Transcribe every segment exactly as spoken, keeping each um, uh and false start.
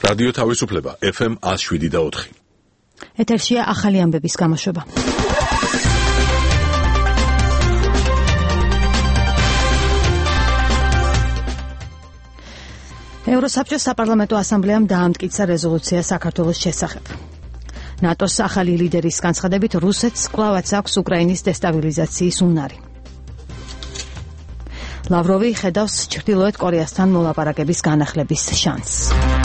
რადიო თავისუფლება ეფ ემ one oh seven და four. ეთერშია ახალი ამბების გამოშვება. ევროსაბჭოს საპარლამენტო ასამბლეამ დაამტკიცა რეზოლუცია საქართველოს შესახებ. ნატოს ახალი ლიდერის განცხადებით რუსეთს კვლავაც აქვს უკრაინის დესტაბილიზაციის უნარი. ლავროვი ხედავს ჩრდილოეთ კორეასთან მოლაპარაკების განახლების შანსს.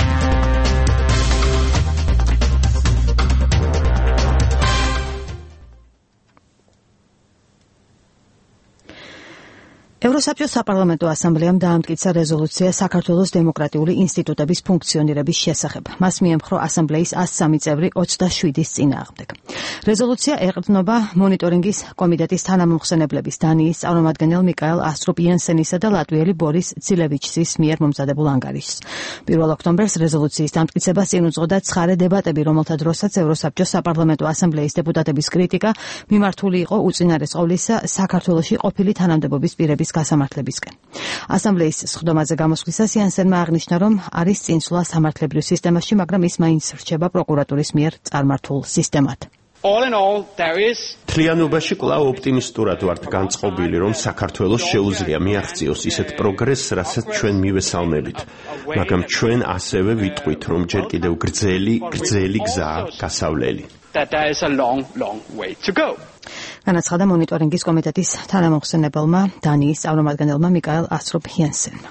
ევროსაბჭოს საპარლამენტო ასამბლეამ დაამტკიცა რეზოლუცია საქართველოს დემოკრატიული ინსტიტუტების ფუნქციონირების შესახებ. მას მიემხრო ასამბლეის one oh three წევრი twenty-seven-ის წინააღმდეგ. რეზოლუცია ეყრდნობა მონიტორინგის კომიტეტის თანამომხსენებლების დანიის წარმომადგენელ მიკაელ ასტრუპ იენსენისა და ლატვიელი ბორის ცილევიჩის მიერ მომზადებულ ანგარიშს. პირველ ოქტომბერს რეზოლუციის დამტკიცებას წინ უძღოდა ცხარე დებატები, რომელთა დროსაც ევროსაბჭოს საპარლამენტო ასამბლეის დეპუტატების კრიტიკა მიმართული იყო უწინარეს ყოვლისა საქართველოში ყოფილი თანამდებობის პირების გასამართლებისკენ. ასამბლეის სხდომაზე გამოსვლისას იენსენმა აღნიშნა, რომ არის წინსვლა სამართლებრივ სისტემაში, მაგრამ ის მაინც რჩება პროკურატურის მიერ წარმართულ სისტემად. All in all, there is თლიანობაში კვლავ ოპტიმისტურად ვართ განწყობილი, რომ საქართველოს შეუძლია მიაღწიოს ისეთ პროგრესს, რასაც ჩვენ მივესალმებით. მაგრამ ჩვენ ასევე ვიტყვით, რომ ჯერ კიდევ გრძელი, გრძელი გზაა გასავლელი. that there is a long, long way to go. განაცხადა მონიტორინგის კომიტეტის თანამომხსენებელმა დანიის წარმომადგენელმა მიკაელ ასტრუპ იენსენმა.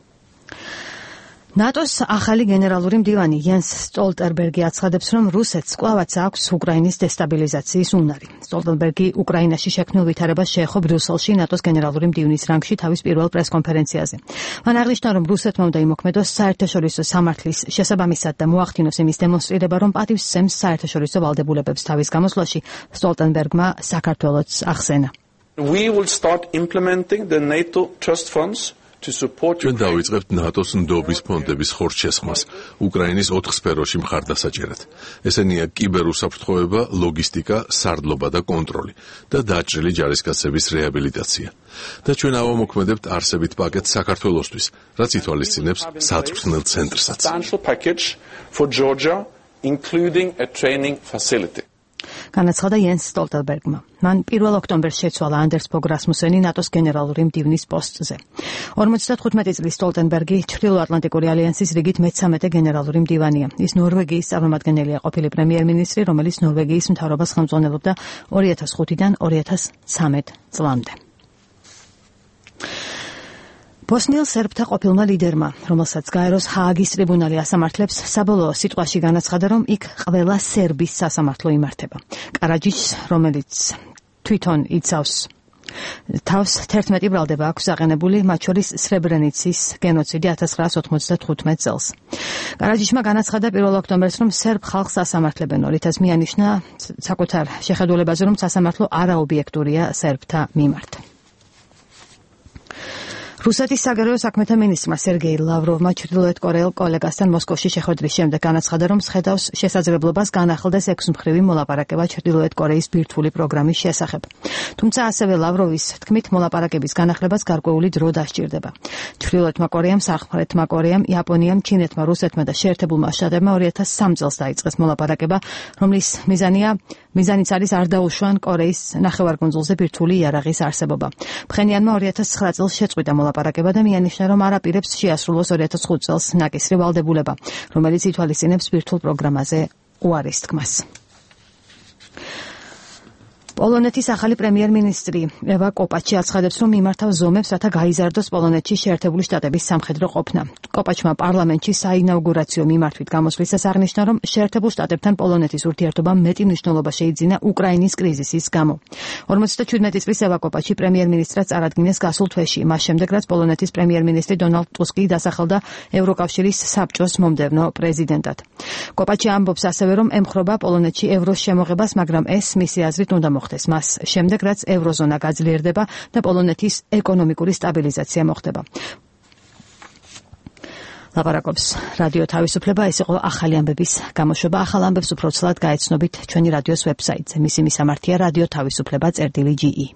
ნატოს ახალი გენერალური მდივანი იენს სტოლტენბერგი აცხადებს, რომ რუსეთს კვლავაც აქვს უკრაინის დესტაბილიზაციის უნარი. სტოლტენბერგი უკრაინაში შექმნილ ვითარებას შეეხო ბრიუსელში ნატოს გენერალური მდივნის რანგში თავის პირველ პრესკონფერენციაზე. მან აღნიშნა, რომ რუსეთმა უნდა იმოქმედოს საერთაშორისო სამართლის შესაბამისად და მოახდინოს იმის დემონსტრირება, რომ პატივს სცემს საერთაშორისო ვალდებულებებს. თავის გამოსვლაში სტოლტენბერგმა საქართველოც ახსენა. We will start implementing the NATO trust funds. ჩვენ დავიწყებთ ნატოს ნდობის ფონდების ხორცშესხმას უკრაინის ოთხ სფეროში მხარდასაჭერად. ესენია კიბერუსაფრთხოება, ლოგისტიკა, სარდლობა და კონტროლი და დაჭრილი ჯარისკაცების რეაბილიტაცია. და ჩვენ ავამოქმედებთ არსებით პაკეტს საქართველოსთვის, რაც ითვალისწინებს საწვრთნელ ცენტრსაც. განაცხადა იენს სტოლტენბერგმა. მან პირველ ოქტომბერს შეცვალა ანდერს ფოგ რასმუსენი ნატოს გენერალური მდივნის პოსტზე. ორმოცდახუთმეტი წლის სტოლტენბერგი ჩრდილოატლანტიკური ალიანსის რიგით მეთერთმეტე გენერალური მდივანია. ის ნორვეგიის წარმომადგენელია ყოფილი პრემიერ-მინისტრი, რომელიც ნორვეგიის მთავრობას ხელმძღვანელობდა two thousand five-დან two thousand thirteen წლამდე. ბოსნიელ სერბთა ყოფილმა ლიდერმა, რომელსაც გაეროს ჰააგის ტრიბუნალი ასამართლებს, საბოლოო სიტყვაში განაცხადა, რომ იქ ყველა სერბის სასამართლო იმართება. კარაჯიჩს, რომელიც თვითონ იცავს თავს თერთმეტი ბრალდება აქვს აყენებული, მათ შორის სრებრენიცის გენოციდი one thousand nine hundred ninety-five წელს. კარაჯიჩმა განაცხადა პირველ ოქტომბერს, რომ სერბ ხალხს ასამართლებენ, რითაც მიანიშნა საკუთარ შეხედულებაზე, რომ სასამართლო არაობიექტურია სერბთა მიმართ. რუსეთის საგარეო საქმეთა მინისტრმა სერგეი ლავროვმა ჩრდილოეთ კორეელ კოლეგასთან მოსკოვში შეხვედრის შემდეგ განაცხადა, რომ სხედავს შესაძლებლობას განახლდეს ექვსმხრივი მოლაპარაკება ჩრდილოეთ კორეის ბირთვული პროგრამის შესახებ. თუმცა ასევე ლავროვის თქმით, მოლაპარაკების განახლებას გარკვეული დრო დასჭირდება. ჩრდილოეთმა კორეამ, სამხრეთმა კორეამ, იაპონიამ, ჩინეთმა, რუსეთმა და შეერთებულმა შტატებმა two thousand three წელს დაიწყეს მოლაპარაკება, რომლის მიზანია მიზანიც არის არ დაუშვან კორეის ნახევარკუნძულზე ბირთვული იარაღის არსებობა. ფხენიანმა two thousand nine წელს შეწყვიტა მოლაპარაკება და მიანიშნა, რომ არ აპირებს შეასრულოს two thousand five წელს ნაკისრი ვალდებულება, რომელიც ითვალისწინებს ბირთვულ პროგრამაზე უარის თქმას. პოლონეთის ახალი პრემიერ-მინისტრი ევა კოპაჩი აცხადებს, რომ იმართავს ზომებს, რათა გაიზარდოს პოლონეთში შეერთებული შტატების სამხედრო ყოფნა. კოპაჩმა პარლამენტში საინაუგურაციო მიმართვით გამოსვლისას აღნიშნა, რომ შეერთებულ შტატებთან პოლონეთის ურთიერთობამ მეტი მნიშვნელობა შეიძინა უკრაინის კრიზისის გამო. forty-seven წლის ევა კოპაჩი პრემიერ-მინისტრად წარადგინეს გასულ თვეში, მას შემდეგ, რაც პოლონეთის პრემიერ-მინისტრი დონალდ ტუსკი დასახელდა ევროკავშირის საბჭოს მომდევნო პრეზიდენტად. კოპაჩი ამბობს ასევე, რომ ემხრობა პოლონეთში ევროს შემოღებას, მაგრამ ეს მისი აზრით უნდა მოხდეს მას შემდეგ, რაც ევროზონა გაძლიერდება და პოლონეთის ეკონომიკური სტაბილიზაცია მოხდება. ლაპარაკობს რადიო თავისუფლება, ეს იყო ახალი ამბების გამოშვება. ახალ ამბებს უფრო ცალად გაეცნობით ჩვენი რადიოს ვებსაიტზე. მისი მისამართია რადიო თავისუფლება წერტილი ჯი ი.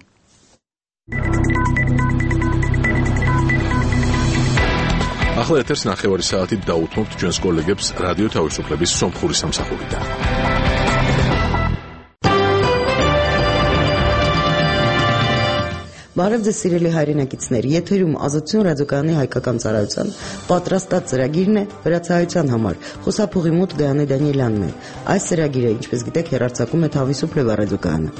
ახლა ეთერს ნახევარი საათით დაუთმობთ ჩვენს კოლეგებს რადიო თავისუფლების სომხური სამსახურიდან. Բարև ձեզ սիրելի հայրենակիցներ, եթերում ազատություն ռադիոկայանի հայկական ծառայության պատրաստած ծրագիրն է վերացահայության համար։ Խոսափողի մոտ Գայանե Դանիելյանն է։ Այս ծրագիրը, ինչպես գիտեք, հեռարձակում է Თავისუფლება ռադիոկայանը։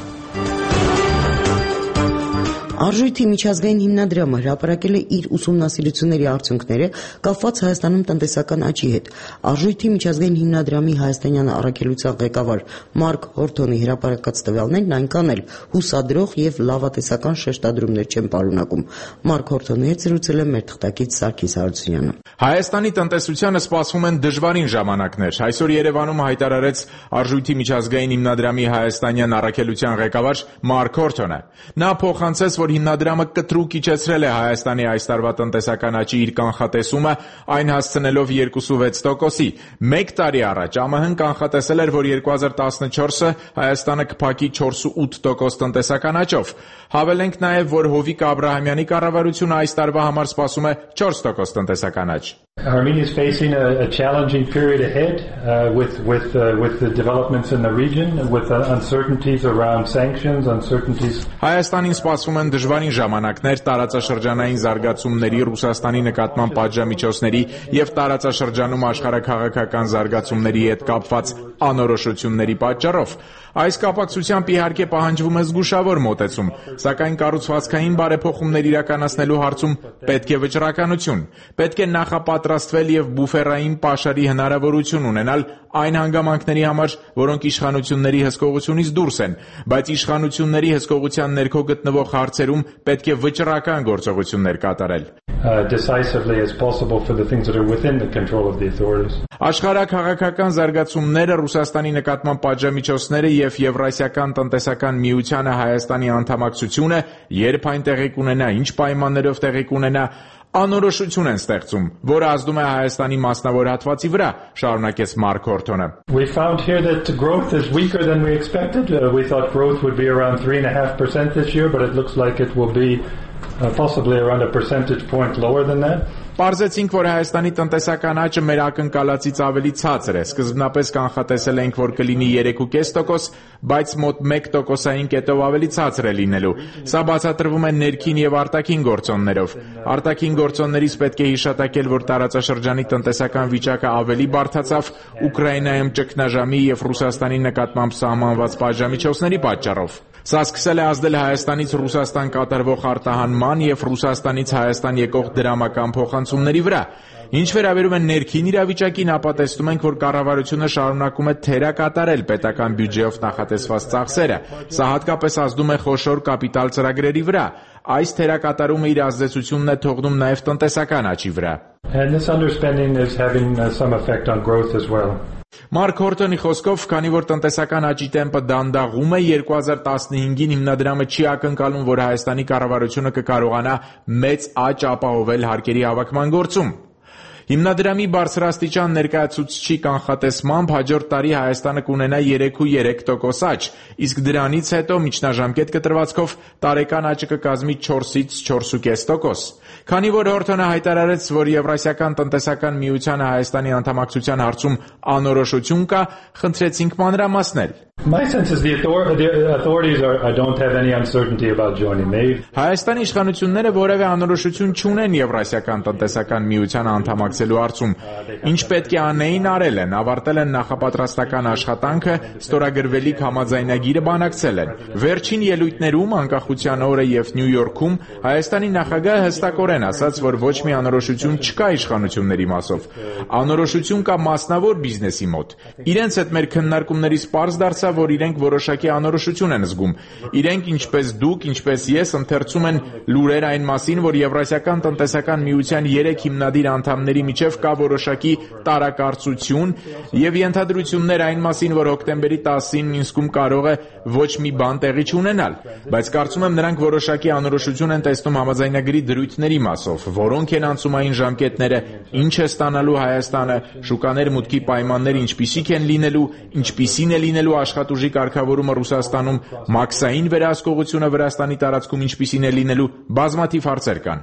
Արժույթի միջազգային հիմնադրամը հրապարակել է իր ուսումնասիրությունների արդյունքները կապված Հայաստանում տնտեսական աճի հետ։ Արժույթի միջազգային հիմնադրամի հայաստանյան առաքելության ղեկավար Մարկ Հորթոնի հրապարակած տվյալներն այնքան էլ հուսադրող եւ լավատեսական շեշտադրումներ չեն պարունակում։ Մարկ Հորթոնի հետ զրուցել է մեր թղթակից Սարգիս Հարությունյանը։ Հայաստանի տնտեսությանը սպասվում են դժվարին ժամանակներ։ Այսօր Երևանում հայտարարեց Արժույթի միջազգային հիմնադրամի հայաստանյան առաքելության ղեկավար Մարկ Հորթոնը։ Նա փոխանցեց, որ հիմնադրամը կտրուկ իջեցրել է Հայաստանի այս տարվա տնտեսական աճի իր կանխատեսումը, այն հասցնելով երկուսուվեց տոկոսի։ Մեկ տարի առաջ ԱՄՀ-ն կանխատեսել էր, որ երկու հազար տասնչորսը Հայաստանը կփակի չորսուութ տոկոս տնտեսական աճով։ Հավելենք նաև, որ Հովիկ Աբրահամյանի կառավարությունը այս տարվա համար սպասում է չորս տոկոս տնտեսական աճ։ Armenia is facing a, a challenging period ahead uh, with with uh, with the developments in the region, with uh, uncertainties around sanctions, uncertainties. Հայաստանին սպասվում են դժվարին ժամանակներ տարածաշրջանային զարգացումների, Ռուսաստանի նկատմամբ պատժամիջոցների եւ տարածաշրջանում աշխարհաքաղաքական զարգացումների հետ կապված անորոշությունների պատճառով։ Այս կապակցությամբ իհարկե պահանջվում է զգուշավոր մոտեցում, սակայն կառուցվածքային բարեփոխումներ իրականացնելու հարցում պետք է վճռականություն, պետք է նախապատրաստվել եւ բուֆերային պաշարի հնարավորություն ունենալ այն հանգամանքների համար, որոնք իշխանությունների հսկողությունից դուրս են, բայց իշխանությունների հսկողության ներքո գտնվող հարցերում պետք է վճռական գործողություններ կատարել։ Uh, decisively as possible for the things that are within the control of the authorities. Աշխարհաքաղաքական զարգացումները, Ռուսաստանի նկատմամբ պատժամիջոցները եւ Եվրասիական տնտեսական միությանը Հայաստանի անդամակցությունը, երբ այն տեղի կունենա, ինչ պայմաններով տեղի կունենա, անորոշություն են ստեղծում, որը ազդում է Հայաստանի մասնավոր հատվածի վրա, շարունակեց Մարկ Հորթոնը։ We found here that growth is weaker than we expected. Uh, we thought growth would be around three point five percent this year, but it looks like it will be uh, possibly around a percentage point lower than that. Պարզեցինք, որ Հայաստանի տնտեսական աճը մեր ակնկալածից ավելի ցածր է։ Սկզբնապես կանխատեսել էինք, որ կլինի երեք կես տոկոս, բայց մոտ մեկ տոկոսային կետով ավելի ցածր է լինելու։ Սա բացատրվում է ներքին եւ արտաքին գործոններով։ Արտաքին գործոններից պետք է հիշատակել, որ տարածաշրջանի տնտեսական վիճակը ավելի բարդացավ Ուկրաինայում ճգնաժամի եւ Ռուսաստանի նկատմամբ սահմանված պատժամիջոցների պատճառով։ Սա սկսել է ազդել Հայաստանից Ռուսաստան կատարվող արտահանման եւ Ռուսաստանից Հայաստան եկող դրամական փոխանցումների վրա։ Ինչ վերաբերում է ներքին իրավիճակին, ապա տեսնում ենք, որ կառավարությունը շարունակում է թերակատարել պետական բյուջեով նախատեսված ծախսերը։ Սա հատկապես ազդում է խոշոր կապիտալ ծրագրերի վրա։ Այս թերակատարումը իր ազդեցությունն է թողնում նաև տնտեսական աճի վրա։ And this underspending is having uh, some effect on growth as well. Մարկ Հորթոնի խոսքով, քանի որ տնտեսական աճի տեմպը դանդաղում է, երկու հազար տասնհինգին հիմնադրամը չի ակնկալում, որ Հայաստանի կառավարությունը կկարողանա մեծ աճ ապահովել հարկերի հավաքման գործում։ Հիմնադրամի բարձրաստիճան ներկայացուցչի կանխատեսմամբ հաջորդ տարի Հայաստանը կունենա երեք կόμμα երեք տոկոս աճ, իսկ դրանից հետո միջնաժամկետ կտրվածքով տարեկան աճը կկազմի չորսից չորս կես տոկոս։ Քանի որ Հորթոնը հայտարարեց, որ Եվրասիական տնտեսական միությանը Հայաստանի անդամակցության հարցում անորոշություն կա, խնդրեցինք մանրամասնել։ My sense is the, author- the authorities are, I don't have any uncertainty about joining. They Հայաստանի իշխանությունները որևէ անորոշություն չունեն Եվրասիական տնտեսական միությանը անդամակցելու հարցում։ Ինչ պետք է անեին, արել են, ավարտել են նախապատրաստական աշխատանքը, ստորագրվելիք համաձայնագիրը բանակցել են։ Վերջին ելույթներում անկախության օրը եւ Նյու Յորքում Հայաստանի նախագահը հստակորեն ասաց, որ ոչ մի անորոշություն չկա իշխանությունների մասով։ Անորոշություն կա մասնավոր բիզնեսի մոտ։ Իրենց հետ մեր քննարկումներից պարզ դարձավ, որ իրենք որոշակի անորոշություն են զգում։ Իրենք, ինչպես դուք, ինչպես ես, ընթերցում են լուրեր այն մասին, որ Եվրասիական տնտեսական միության երեք հիմնադիր անդամների միջև կա որոշակի տարակարծություն եւ ենթադրություններ այն մասին, որ հոկտեմբերի տասին Մինսկում կարող է ոչ մի բան տեղի չունենալ, բայց կարծում եմ նրանք որոշակի անորոշություն են տեսնում համաձայնագրի դրույթների մասով, որոնք են անցումային ժամկետները, ինչ է ստանալու Հայաստանը, շուկաներ մուտքի պայմանները ինչպիսիք են լինելու, ինչպիսին է լինելու աշխատուժի կարգավորումը Ռուսաստանում, մաքսային վերահսկողությունը Վրաստանի տարածքում ինչպիսին է լինելու, բազմաթիվ հարցեր կան։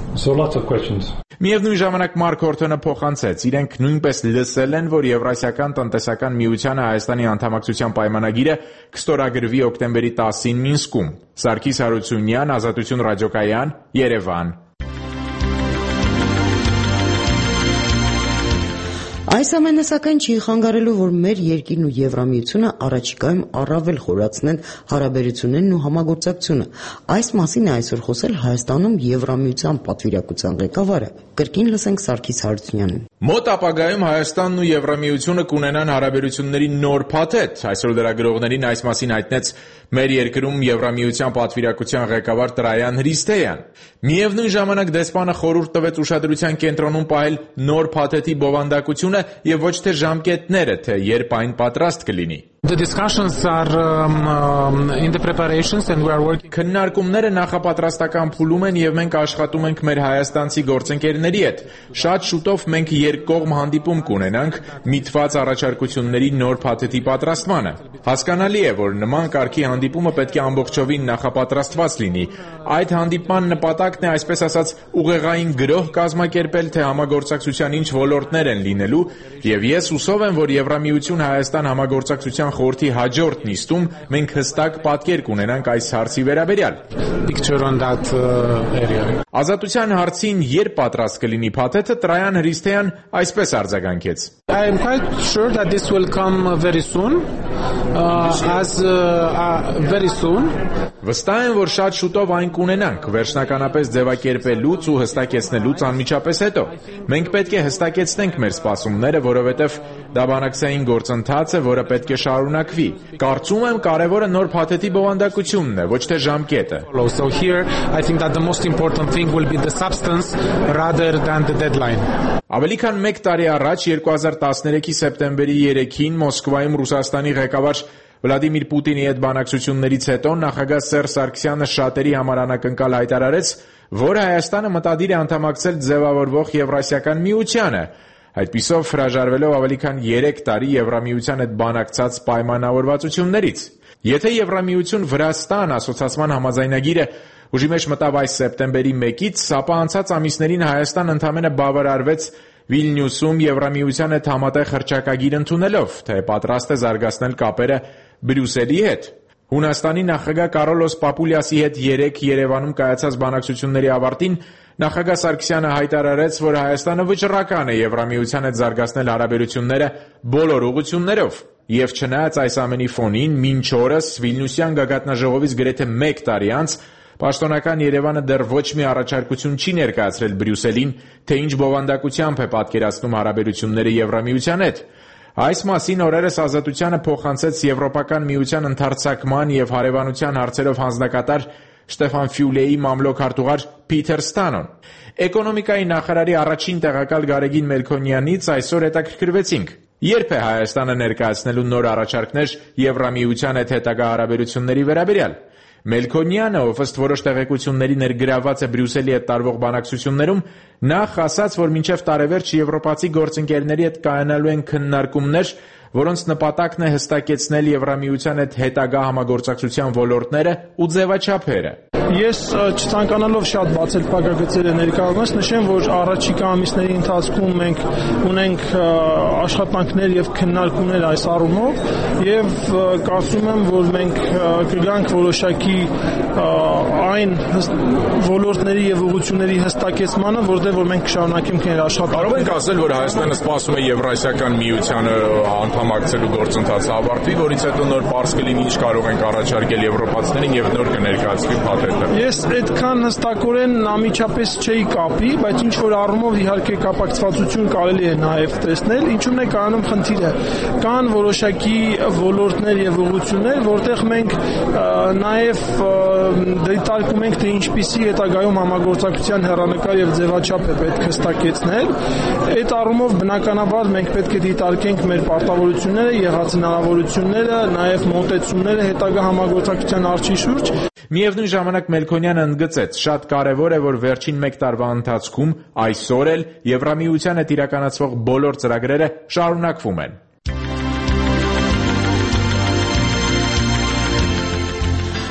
So lots of questions. Միևնույն ժամանակ Մարկ Հորթոնը փոխանցեց, իրենք նույնպես լսել են, որ Եվրասիական տնտեսական միությանը Հայաստանի անդամակցության պայմանագիրը կստորագրվի օկտեմբերի տասին Մինսկում։ Սարգիս Հարությունյան, Ազատություն ռադիոկայան, Երևան։ Այս ամենը սակայն չի խանգարելու, որ մեր երկիրն ու Եվրամիությունը առաջիկայում առավել խորացնեն հարաբերություններն ու համագործակցությունը։ Այս մասին է այսօր խոսել Հայաստանում Եվրամիության պատվիրակության ղեկավարը։ Կրկին լսենք Սարգիս Հարությունյանին։ Մոտ ապագայում Հայաստանն ու Եվրամիությունը կունենան հարաբերությունների նոր փաթեթ։ Այսօր լրագրողներին այս մասին հայտնեց մեր երկրում Եվրամիության պատվիրակության ղեկավար Տրայան Հրիստեյան։ Միևնույն ժամանակ դեսպանը խորհուրդ տվեց ուշադրության կենտրոնում պահել նոր փաթեթի բովանդակությունը եւ ոչ թե ժամկետները, թե երբ այն պատրաստ կլինի։ The discussions are um, um, in the preparations and we are working. Քննարկումները նախապատրաստական փուլում են եւ մենք աշխատում ենք մեր հայաստանցի գործընկերների հետ։ Շատ շուտով մենք երկկողմ հանդիպում կունենանք միտված առաջարկությունների նոր փաթեթի պատրաստմանը։ Հասկանալի է, որ նման կարգի հանդիպումը պետք է ամբողջովին նախապատրաստված լինի։ Այդ հանդիպման նպատակն է, այսպես ասած, ուղեղային գրոհ կազմակերպել, թե համագործակցության ինչ ոլորտներ են լինելու, եւ ես հուսով եմ, որ Եվրամիություն Հայաստան համագործակցության խորհրդի հաջորդ նիստում մենք հստակ պատկեր կունենանք այս հարցի վերաբերյալ։ Picture on that uh, area. Ազատության հարցին երբ պատրաստ կլինի փաթեթը, Տրայան Հրիստեյան այսպես արձագանքեց. I am quite sure that this will come very soon. Uh, as uh, uh, very soon. Վստահ եմ, որ շատ շուտով այն կունենանք, վերջնականապես ձևակերպելուց ու հստակեցնելուց անմիջապես հետո։ Մենք պետք է հստակեցնենք մեր սպասումները, որովհետև դա բանակցային գործընթաց է, որը պետք է շարունակվի։ Կարծում եմ, կարևորը նոր փաթեթի բովանդակությունն է, ոչ թե ժամկետը։ So here I think that the most important thing will be the substance rather than the deadline. Ավելի քան մեկ տարի առաջ երկու հազար տասներեքի սեպտեմբերի երեքին Մոսկվայում Ռուսաստանի ղեկավար Վլադիմիր Պուտինի հետ բանակցություններից հետո նախագահ Սերժ Սարգսյանը շատերի համար անակնկալ հայտարարեց, որ Հայաստանը մտադիր է անդամակցել ձևավորվող Եվրասիական միությանը, այդպիսով հրաժարվելով ավելի քան երեք տարի Եվրամիության հետ բանակցած պայմանավորվածություններից։ Եթե Եվրամիություն Վրաստան ասոցիացման համաձայնագիրը ուժի մեջ մտավ այս սեպտեմբերի մեկից, ապա անցած ամիսներին Հայաստան ընդամենը բավարարվեց Վիլնյուսում Եվրամիության հետ համատեղ հռչակագիր ընդունելով, թե պատրաստ է զարգացնել կապերը Բրյուսելի հետ։ Հունաստանի նախագահ Կարոլոս Պապուլյասի հետ երեկ Երևանում կայացած բանակցությունների ավարտին նախագահ Սարգսյանը հայտարարեց, որ Հայաստանը վճռական է Եվրամիության հետ զարգացնել հարաբերությունները բոլոր ուղղություններով։ Եվ չնայած այս ամենի ֆոնին, մինչ օրս Վիլնյուսյան գագաթնաժողովից գրեթե մեկ տարի անց պաշտոնական Երևանը դեռ ոչ մի առաջարկություն չի ներկայացրել Բրյուսելին, թե ինչ բովանդակությամբ է պատկերացնում հարաբերությունները Եվրամիության հետ։ Այս մասին օրերս Ազատությանը փոխանցեց Եվրոպական միության ընդարձակման եւ հարևանության հարցերով հանձնակատար Շտեֆան Ֆյուլեի մամլոք հարտուղար Փիթեր Ստանոն։ Էկոնոմիկայի նախարարի առաջին տեղակալ Գարեգին Մելքոնյանից այսօր հետաքրքրվեցինք. Երբ է Հայաստանը ներկայացնելու նոր առաջարկներ Եվրամիության հետ հետագա հարաբերությունների վերաբերյալ։ Մելքոնյանը, ով ըստ որոշ տեղեկությունների ներգրավված է Բրյուսելի հետ տարվող բանակցություններում, նախ ասաց, որ մինչև տարեվերջ եվրոպացի գործընկերների հետ կայանալու են քննարկումներ, որոնց նպատակն է հստակեցնել Եվրամիության հետ հետագա համագործակցության ոլորտները ու ձևաչափերը։ Ես չցանկանալով շատ բացել փակագծերը ներկայացնեմ, նշեմ, որ առաջիկա ամիսների ընթացքում մենք ունենք աշխատանքներ եւ քննարկումներ այս առումով եւ կարծում եմ, որ մենք կգանք որոշակի այն ոլորտների եւ ուղղությունների հստակեցմանը, որտեղ որ մենք կշարունակենք մեր աշխատանքը։ Կարող ենք ասել, որ Հայաստանը սպասում է Եվրասիական միությանը անդամակցելու գործընթացը ավարտվի, որից հետո նոր պարզ կլինի ինչ կարող ենք առաջարկել եվրոպացիներին եւ նոր կներկայացվի փաթեթը։ Ես այդքան հստակորեն անմիջապես չէի կապի, բայց ինչ որ առումով իհարկե կապակցվածություն կարելի է նաև տեսնել, ինչու՞մն է կայանում խնդիրը։ Կան որոշակի ոլորտներ եւ ուղղություններ, որտեղ մենք նաև դիտարկում ենք, թե ինչպիսի հետագայում համագործակցության հեռանկար եւ ձևաչափ է պետք հստակեցնել։ Այդ առումով բնականաբար մենք պետք է դիտարկենք մեր պարտավորությունները, եղած հնարավորությունները, նաև մոտեցումները հետագա համագործակցության արժի շուրջ։ Միևնույն ժամանակ Մելքոնյանը ընդգծեց, շատ կարևոր է, որ վերջին մեկ տարվա ընթացքում այսօր էլ Եվրամիության հետ իրականացվող բոլոր ծրագրերը շարունակվում են։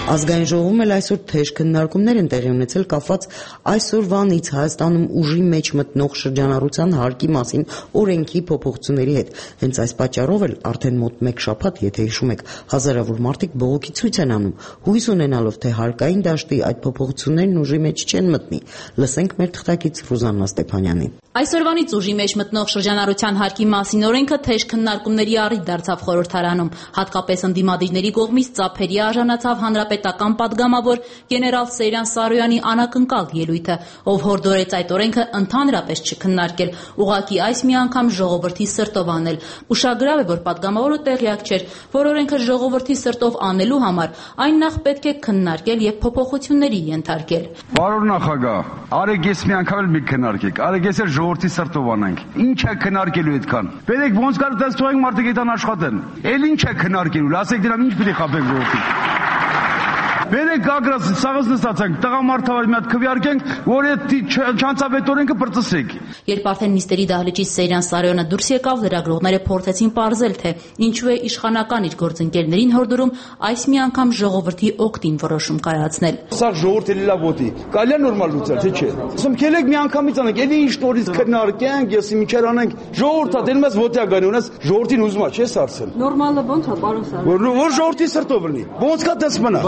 Ազգային ժողովում էլ այսօր թեժ քննարկումներ են տեղի ունեցել կապված այսօրվանից Հայաստանում ուժի մեջ մտնող շրջանառության հարկի մասին օրենքի փոփոխությունների հետ։ Հենց այս պատճառով էլ արդեն մոտ մեկ շաբաթ, եթե հիշում եք, հազարավոր մարդիկ բողոքի ցույց են անում, հույս ունենալով, թե հարկային դաշտի այդ փոփոխություններն ուժի մեջ չեն մտնի։ Լսենք մեր թղթակից Ռուզաննա Ստեփանյանին։ Այսօրվանից ուժի մեջ մտնող շրջանառության հարկի մասին օրենքը թեժ քննարկումների առիթ դարձավ խորհրդարանում, հատկապես ընդդիմադիրների կողմից ծափերի արժանացավ հանրապետական падգամավոր գեներալ Սեյրան Սարոյանի անակնկալ ելույթը, ով հորդորեց այդ օրենքը ընդհանրապես չքննարկել, ուղղակի այս մի անգամ ժողովրդի սրտով անել։ Ուշագրավ է, որ падգամավորը տեղյակ չէր, որ օրենքը ժողովրդի սրտով անելու համար այն նախ պետք է քննարկել եւ փոփոխությունների ենթարկել։ Պարոն նախագահ, արեք ես մի անգամ էլ մի քննարկեք, արեք ես էլ ժողովրդի սրտով անենք։ Ինչ է քննարկելու այդքան։ Բերեք ոնց կար դες թողենք մարդիկ այդան աշխատեն։ Էլ ինչ է քննարկելու, ասեք դրամ ինչ պիտի խաբենք ժողովրդին։ Բերեք գագրաս սաղս նստացանք, տղամարդավար մի հատ քվեարկենք, որ այդ չանցավետ օրենքը բրծսեք։ Երբ արդեն նիստերի դահլիճից Սեյրան Սարոյանը դուրս եկավ, լրագրողները փորձեցին պարզել, թե ինչու է իշխանական իր գործընկերներին հորդորում այս մի անգամ ժողովրդի օգտին որոշում կայացնել։ Սա ժողովրդի լավ ոտի, կարելի է նորմալ լուծել, թե չէ։ Ասում քելեք մի անգամից անենք, էլի ինչ նորից քննարկենք, ես ինչեր անենք, ժողովուրդը դել մեզ ոտի ա գանի, ունես ժողովրդին ուզում է, չէ՞ սարսել։ Նորմալը ո՞նց է, պարոն Սարոյան։ Որ ժողովրդի սրտով լինի։ Ոնց կա դες մնա։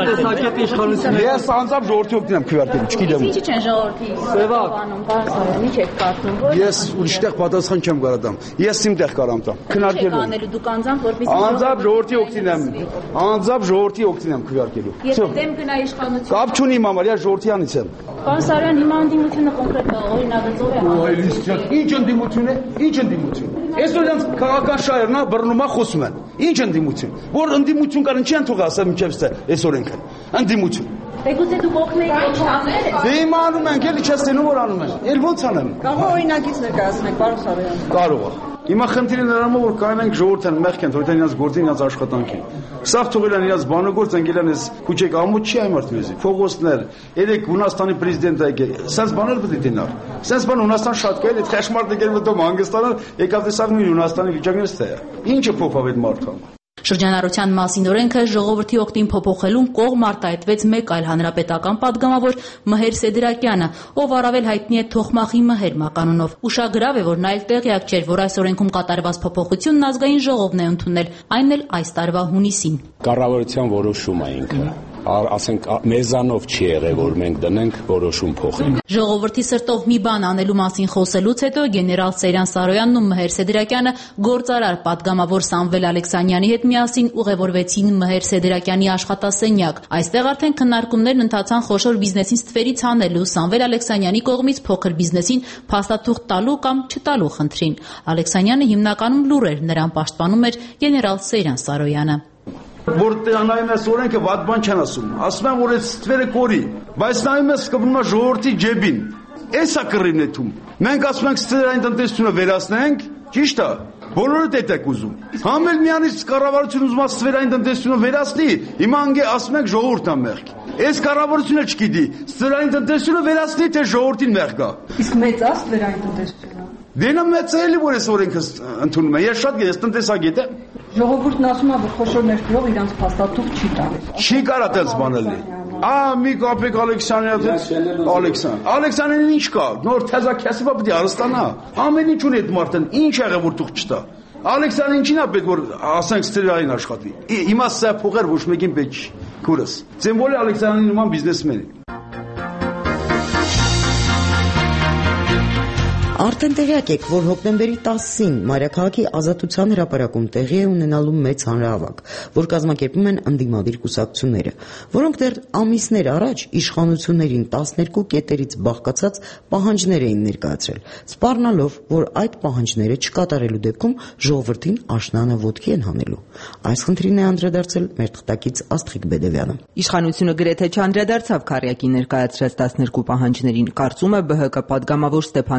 Ես անձամբ ժողովրդի օգտին եմ քվեարկել, չգիտեմ։ Ինչի՞ չեն ժողովրդի սեվանում, պարոն Սարոյան, ինչ եք կարծում։ Ես ուրիշտեղ պատասխան չեմ կարող դամ։ Ես իմ տեղ կարամ տամ։ Քննարկելու։ Անելու դուք անձամբ որպես անձամբ ժողովրդի օգտին եմ։ Անձամբ ժողովրդի օգտին եմ քվեարկելու։ Եթե դեմ գնա իշխանություն։ Կապ չունի իմ համար, ես ժողովրդյանից եմ։ Պարոն Սարոյան, հիմա ընդդիմությունը կոնկրետ օրինագծով է։ Այլիստ, ինչ ընդդիմություն է։ Ինչ ընդդիմություն։ Այսօր ինձ քաղաքական շահերն է բռնում է խոսում են։ Ինչ ընդդիմություն։ Որ ընդդիմություն կան, ինչի են թող ասեմ ինչպես է այս օրենքը։ Ընդդիմություն։ Դե գուցե դուք օգնեիք ոչ անել։ Դե իմ անում ենք, էլի չես տենում որ անում են։ Էլ ո՞նց անեմ։ Կարող է օրինագիծ ներկայացնեք, պարոն Սարոյան։ Կարող է։ Հիմա խնդիրը նրանով որ կանենք ժողովրդն մեղք են, թողեն իրաց գործին, իրաց աշխատանքին։ Սա թողել են իրաց բանագործ ընկել են այս քուչեկ ամոթ չի այմարտ մեզի։ Փողոցներ, երեք Հունաստանի պրեզիդենտը եկել։ Սենց բաներ պետք է դինար։ Սենց բան Հունաստան շատ կա, էլի խաշմարտ եկել մտում հանգստանալ, եկավ տեսավ նույն Հունաստանի վիճակներից թե։ Ինչը փոխավ այդ մարդը։ Շրջանառության մասին օրենքը ժողովրդի օգտին փոփոխելուն կողմ արտահայտվեց մեկ այլ հանրապետական падգամավոր Մհեր Սեդրակյանը, ով առավել հայտնի է Թոխմախի Մհեր մականունով։ Ուշագրավ է, որ նա էլ տեղյակ չէր, որ այս օրենքում կատարված փոփոխությունն ազգային ժողովն է ընդունել, այն էլ այս տարվա հունիսին։ Կառավարության որոշում է ինքը։ Ասենք մեզանով չի եղել, որ մենք դնենք որոշում փոխենք։ Ժողովրդի սրտով մի բան անելու մասին խոսելուց հետո գեներալ Սեյրան Սարոյանն ու Մհեր Սեդրակյանը գործարար падգամավոր Սամվել Ալեքսանյանի հետ միասին ուղևորվեցին Մհեր Սեդրակյանի աշխատասենյակ։ Այստեղ արդեն քննարկումներն ընթացան խոշոր բիզնեսին ստվերից հանելու Սամվել Ալեքսանյանի կողմից փոքր բիզնեսին փաստաթուղթ տալու կամ չտալու խնդրին։ Ալեքսանյանը հիմնականում լուր էր, նրան պաշտպանում էր գեներալ Սեյրան Սարոյանը։ Որ նայում ես օրենքը վատ բան չեն ասում, ասում են որ այդ ստվերը կորի, բայց նայում ես կպնում է ժողովրդի ջեբին, էսա կռիվն է թում։ Մենք ասում ենք ստվերային տնտեսությունը վերացնենք, ճիշտ է, բոլորը դա եք ուզում։ Համել միանից կառավարությունը ուզում է ստվերային տնտեսությունը վերացնի, հիմա անգե ասում ենք ժողովուրդն է մեղք։ Այս կառավարությունը չգիտի, ստվերային տնտեսությունը վերացնի, թե ժողովրդին մեղք գա։ Իսկ մեծ է ստվերային տնտեսությունը։ Դենա մեծ է էլի որ այս օրենքը ընդունում է, ես շատ ես տնտեսագետ եմ։ Ժողովուրդն ասում է, որ խոշոր ներդրող իրանց փաստաթուղթ չի տալիս։ Չի կարա տես բանալի։ Ա մի կապեք Ալեքսանյանը, Ալեքսան։ Ալեքսանյանին ինչ կա։ Նոր թեզակեսիվա պետք է արստանա։ Ամեն ինչ ունի այդ մարդն, ինչ եղավ որ թուղթ չտա։ Ալեքսանին ինչին է պետք որ ասենք ստերային աշխատի։ Հիմա սա փողեր ոչ մեկին պետք չի։ Քուրս։ Ձեմբոլի Ալեքսանյանի նման բիզնեսմեն է։ Արդեն տեղյակ եք, որ հոկտեմբերի տասին Մայրաքաղաքի Ազատության հրապարակում տեղի է ունենալու մեծ հանրահավաք, որ կազմակերպում են ընդդիմադիր կուսակցությունները, որոնք դեռ ամիսներ առաջ իշխանություններին տասներկու կետերից բաղկացած պահանջներ էին ներկայացրել, սպառնալով, որ այդ պահանջները չկատարելու դեպքում ժողովրդին աշնանը ոտքի են հանելու։ Այս խնդրին է անդրադարձել մեր թղթակից Աստղիկ Բեդևյանը։ Իշխանությունը գրեթե չանդրադարձավ քառյակի ներկայացրած տասներկու պահանջներին, կարծում է ԲՀԿ падգամավոր Ստեփան Մարգարյանը։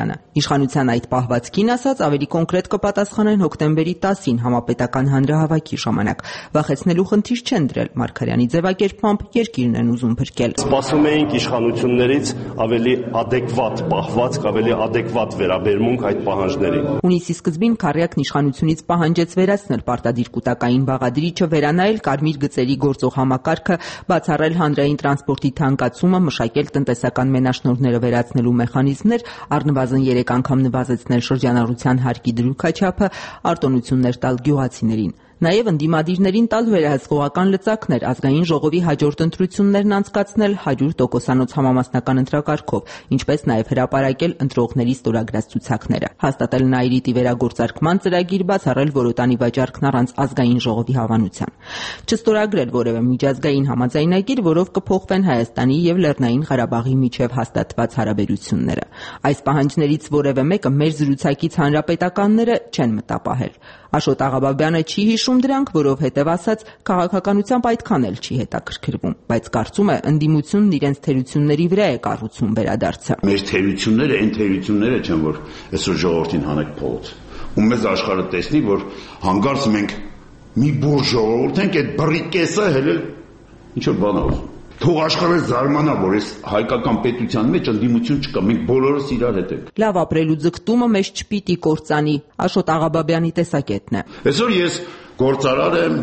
Մարկարյանը։ Իշխանության այդ պահվածքին ասած ավելի կոնկրետ կպատասխանեն հոկտեմբերի տասին համապետական հանրահավաքի ժամանակ։ Վախեցնելու խնդիր չեն դրել, Մարկարյանի ձևակերպմամբ երկիրն են ուզում փրկել։ Սպասում էինք իշխանություններից ավելի adekvat պահվածք, ավելի adekvat վերաբերմունք այդ պահանջներին։ Հունիսի սկզբին Քարյակն իշխանությունից պահանջեց վերացնել պարտադիր կൂട്ടակային բաղադրիչը, վերանայել կարմիր գծերի գործող համակարգը, բացառել հանրային տրանսպորտի թանկացումը, մշակել տնտեսական մենաշնորհները վերացնելու մեխանիզմներ, առնվազն երեք անգամ նվազեցնել շրջանառության հարկի դրույքաչափը, արտոնություններ տալ գյուղացիներին։ Նաև ընդդիմադիրներին տալ վերահսկողական լծակներ, ազգային ժողովի հաջորդ ընտրություններն անցկացնել հարյուր տոկոսանոց համամասնական ընտրակարգով, ինչպես նաև հրապարակել ընտրողների ստորագրած ցուցակները, հաստատել Նաիրիտի վերագործարկման ծրագիր, բացառել որոտանի վաճառքն առանց ազգային ժողովի հավանության, չստորագրել որևէ միջազգային համաձայնագիր, որով կփոխվեն Հայաստանի եւ Լեռնային Ղարաբաղի միջև հաստատված հարաբերությունները։ Այս պահանջներից որևէ մեկը մեր զրուցակից հանրապետականները չեն մտապահել։ Աշոտ Աղաբաբյանը չի հիշում դրանք, որովհետև ասաց, քաղաքականությամբ այդքան էլ չի հետաքրքրվում, բայց կարծում է ընդդիմությունն իրենց թերությունների վրա է կառուցում վերադարձը։ Մեր թերությունները այն թերությունները չեն, որ այսօր ժողովրդին հանեք փողոց։ Ու մեզ աշխարհը տեսնի, որ հանկարծ մենք մի բուր ժողովուրդ ենք, այդ բռի կեսը հելել ինչ որ բան ուզում։ Թող աշխարհը զարմանա, որ այս հայկական պետության մեջ ընդդիմություն չկա, մենք բոլորս իրար հետ ենք։ Լավ ապրելու ձգտումը մեզ չպիտի կործանի, Աշոտ Աղաբաբյանի տեսակետն է։ Այսօր ես գործարար եմ,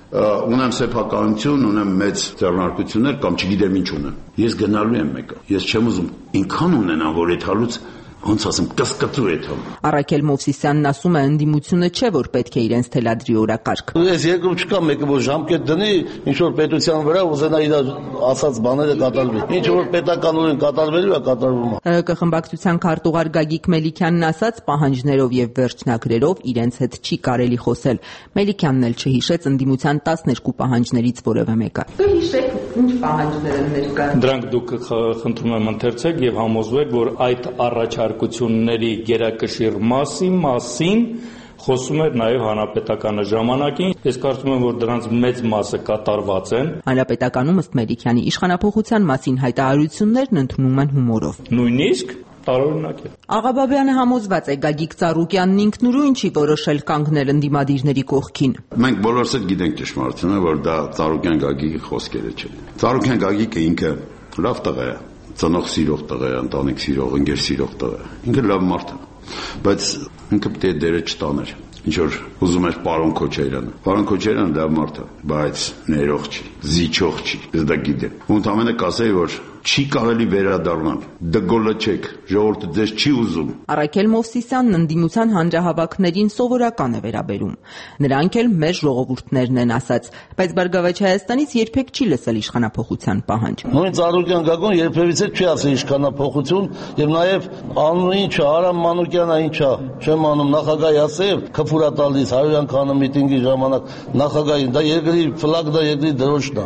ունեմ սեփականություն, ունեմ մեծ ձեռնարկություններ կամ չգիտեմ ինչ ունեմ։ Ես գնալու եմ մեկը։ Ես չեմ ուզում ինքան ունենամ, որ այդ հալուց ոնց ասեմ, կսկծու է թվում։ Առաքել Մովսիսյանն ասում է, ընդդիմությունը չէ, որ պետք է իրենց թելադրի օրակարգ։ Այս երկրում չկա մեկը, որ ժամկետ դնի, ինչ որ պետության վրա ուզենա իր ասած բաները կատարվի։ Ինչ որ պետականորեն կատարվելու է, կատարվում է։ ՀՀԿ խմբակցության քարտուղար Գագիկ Մելիքյանն ասաց, պահանջներով եւ վերջնագրերով իրենց հետ չի կարելի խոսել։ Մելիքյանն էլ չհիշեց ընդդիմության տասներկու պահանջներից որևէ մեկը։ Հիշեք, ինչ պահանջներ են ներկա։ Դրանք դուք խնդրում եմ ընթերցեք եւ համոզվեք, որ այդ առաջարկությունների գերակշիռ մասի մասին խոսում էր նաև հանրապետականը ժամանակին։ Ես կարծում եմ, որ դրանց մեծ մասը կատարված են։ Հանրապետականում ըստ Մելիքյանի իշխանափոխության մասին հայտարարություններն ընդունում են հումորով։ Նույնիսկ տարօրինակ է։ Աղաբաբյանը համոզված է, Գագիկ Ծառուկյանն ինքնուրույն չի որոշել կանգնել ընդդիմադիրների կողքին։ Մենք բոլորս էլ գիտենք ճշմարտությունը, որ դա Ծառուկյան Գագիկի խոսքերը չեն։ Ծառուկյան Գագիկը ինքը լավ տղա է, ծնող սիրող տղա է, ընտանիք սիրող, ընկեր սիրող տղա է։ Ինքը լավ մարդ է, բայց ինքը պետք է դերը չտաներ։ Ինչ որ ուզում էր պարոն Քոչարյանը։ Պարոն Քոչարյանը լավ մարդ է, բայց ներող չի, զիջող չի։ Ես դա գիտեմ։ Ու ընդամենը կասեի, որ չի կարելի վերադառնալ։ Դգոլը չեք, ժողովուրդը ձեզ չի ուզում։ Առաքել Մովսիսյանն ընդդիմության հանրահավաքներին սովորական է վերաբերում։ Նրանք էլ մեր ժողովուրդներն են ասած, բայց Բարգավաճ Հայաստանից երբեք չի լսել իշխանափոխության պահանջ։ Նույն Ծառուկյան Գագոն երբևիցե չի ասել իշխանափոխություն, եւ նաեւ անունը ինչա, Արամ Մանուկյանը ինչա, չեմ անում, նախագահի ասել, քֆուրա տալիս հարյուրանկանը միտինգի ժամանակ նախագահին, դա երկրի ֆլագ, դա երկրի դրոշն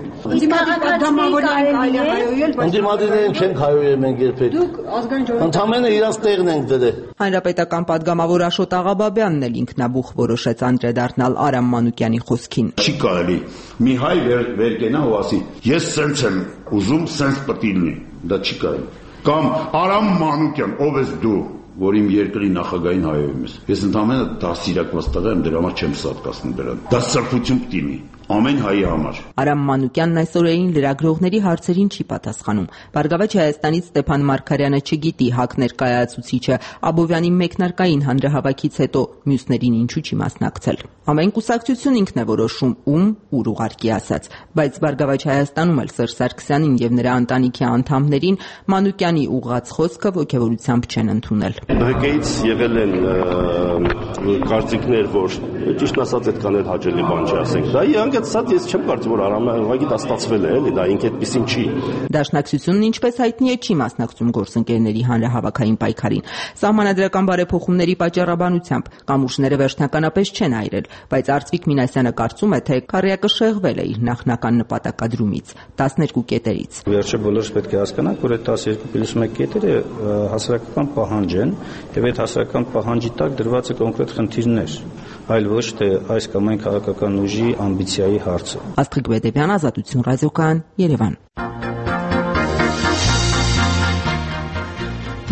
է։ Ընդդիմադիրներին չենք հայոյել մենք երբեք։ Ընդամենը իրաց տեղն ենք դրել։ Հանրապետական падգամավոր Աշոտ Աղաբաբյանն էլ ինքնաբուխ որոշեց անդրադառնալ Արամ Մանուկյանի խոսքին։ Չի կարելի մի հայ վեր կենա ու ասի, ես սենց եմ ուզում, սենց պետք է լինի։ Դա չի կարելի։ Կամ Արամ Մանուկյան, ով ես դու, որ իմ երկրի նախագահին հայոյում ես։ Ես ընդամենը դասիրակված տղա եմ, դրա համար չեմ սատկացնում դրան։ Դա սրբություն պետք է լինի ամեն հայի համար։ Արամ Մանուկյանն այսօրերին լրագրողների հարցերին չի պատասխանում։ Բարգավաճ Հայաստանից Ստեփան Մարգարյանը չգիտի ՀԱԿ ներկայացուցիչը Աբովյանի մեկնարկային հանրահավաքից հետո մյուսներին ինչու չի մասնակցել։ Ամեն կուսակցություն ինքն է որոշում ում ուր ուղարկի ասած, բայց Բարգավաճ Հայաստանում էլ Սերժ Սարգսյանին եւ նրա ընտանիքի անդամներին Մանուկյանի ուղղած խոսքը ոգևորությամբ չեն ընդունել։ ԲՀԿ-ից եղել են կարծիքներ, որ ճիշտ ասած այդքան էլ հաճելի բան չի ասենք։ Դա Անգեցած ես չեմ կարծում, որ Արամը ուղղակի դա ստացվել է, էլի, դա ինքը այդպեսին չի։ Դաշնակցությունն ինչպես հայտնի է չի մասնակցում գործընկերների հանրահավաքային պայքարին։ Սահմանադրական բարեփոխումների պատճառաբանությամբ կամուրջները վերջնականապես չեն այրել, բայց Արծվիկ Մինասյանը կարծում է, թե Քարյակը շեղվել է իր նախնական նպատակադրումից՝ տասներկու կետերից։ Վերջը բոլորս պետք է հասկանանք, որ այդ տասներկու պլյուս մեկ կետերը հասարակական պահանջ են, եւ այդ հասարակական պահանջի տակ դրված է կոնկրետ խնդիրներ, այլ ոչ թե այս կամ այն քաղաքական ուժի ամբիցիայի հարցը։ Աստղիկ Բեդեբյան, Ազատություն ռադիոկայան, Երևան։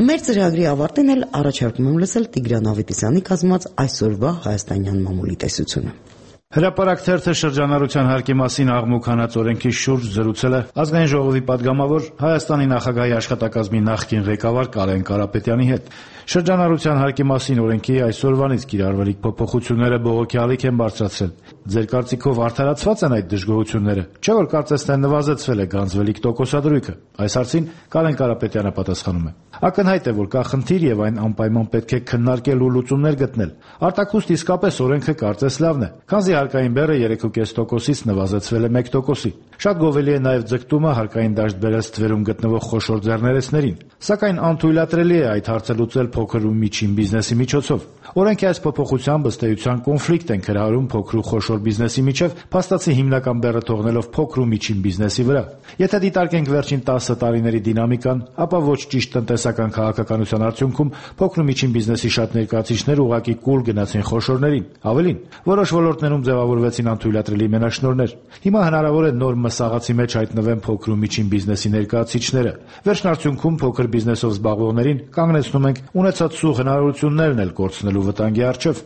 Մեր ծրագրի ավարտին էլ առաջարկում եմ լսել Տիգրան Ավետիսյանի կազմած այսօրվա հայաստանյան մամուլի տեսությունը։ Հրապարակ թերթը շրջանառության հարկի մասին աղմուկ հանած օրենքի շուրջ զրուցել է Ազգային ժողովի պատգամավոր Հայաստանի նախագահի աշխատակազմի նախկին ղեկավար Կարեն Կարապետյանի հետ։ Շրջանառության հարկի մասին օրենքի այսօրվանից կիրառվելիք փոփոխությունները բողոքի ալիք են բարձրացրել։ Ձեր կարծիքով արդարացված են այդ դժգոհությունները, չէ՞ որ կարծես թե նվազեցվել է գանձվելիք տոկոսադրույքը։ Այս հարցին Կարեն Կարապետյանը պատասխանում է. Ակնհայտ է, որ կա խնդիր եւ այն անպայման պետք է քննարկել ու լուծումներ գտնել։ Արտաքուստ իսկապես օրենքը կարծես լավն է, քանզի հարկային բեռը երեք փուկես տոկոսից նվազեցվել է մեկ տոկոսի։ Շատ գովելի է նաև ձգտումը հարկային դաշտ բերած թվերում գտնվող խոշոր ձեռներեցներին։ Սակայն անթույլատրելի է այդ հարցը լուծել փոքր ու միջին բիզնեսի միջոցով։ Օրենքի այս փոփոխությամբ ըստ էության կոնֆլիկտ են հրահրում փոքր ու խոշոր բիզնեսի միջև, փաստացի հիմնական բեռը թողնելով փոքր ու միջին բիզնեսի վրա։ Եթե դիտարկենք վերջին տասը տարիների դինամիկան, ապա ոչ ճիշտ տնտեսական քաղաքականության արդյունքում փոքր ու միջին բիզնեսի շատ ներկայացիչներ ուղղակի կուլ գնացին խոշորներին։ Ավելին, որոշ ոլորտներում ձևավորվեցին անթույլատրելի մենաշնորհներ։ Հիմա հնարավոր է նոր մսաղացի մեջ հայտնվեն փոքր ու միջին բիզնեսի ներկայացիչները։ Վերջնարդյունքում փոքր բիզնեսով զբաղվողներին կանգնեցնում ենք ունեցած սուղ հնարավորություններն էլ կորցնելու վտանգի առջև։